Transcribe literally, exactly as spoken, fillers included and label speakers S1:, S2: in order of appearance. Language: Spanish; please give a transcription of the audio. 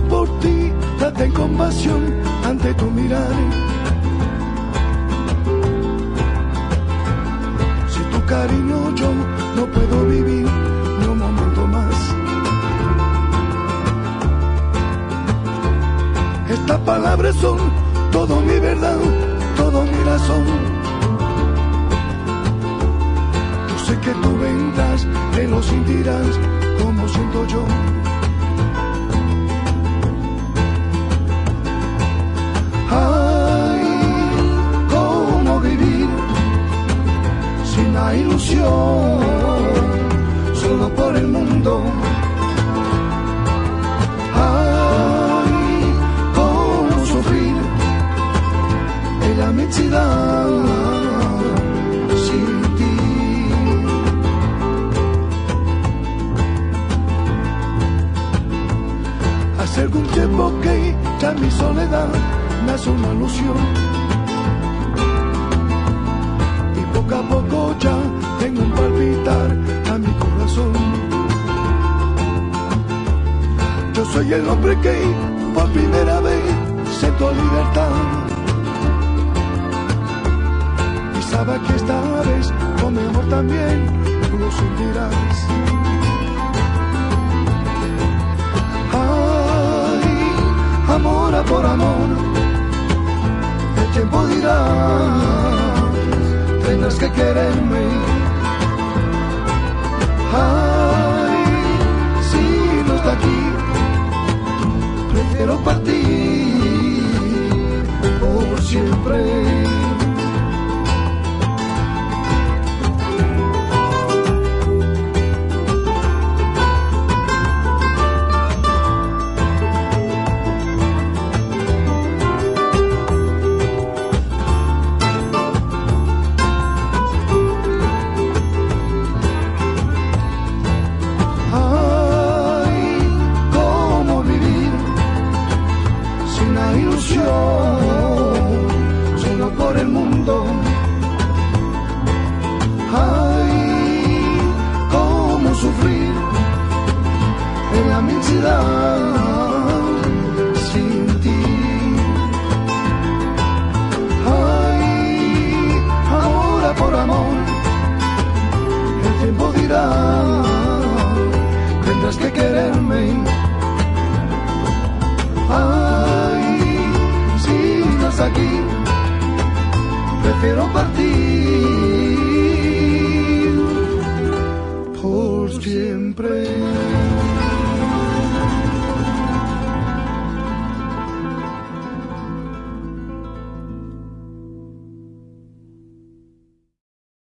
S1: por ti, date en compasión ante tu mirar. Si tu cariño yo no puedo vivir ni un momento más. Estas palabras son todo mi verdad, todo mi razón. Yo sé que tú vendrás, que lo sentirás como siento yo. Ay, cómo vivir sin la ilusión, solo por el mundo. Ay, cómo sufrir en la inmensidad sin ti. Hace algún tiempo que ya mi soledad nace una ilusión, y poco a poco ya tengo un palpitar a mi corazón. Yo soy el hombre que por primera vez siento libertad, y sabe que esta vez con mi amor también tú lo sentirás. Ay, amor a por amor, el tiempo dirá, tendrás que quererme. Ay, si no está aquí, prefiero partir por siempre. Solo por el mundo. Ay, cómo sufrir en la inmensidad sin ti. Ay, amor a por amor, el tiempo dirá, tendrás que quererme. Ay, aquí, prefiero partir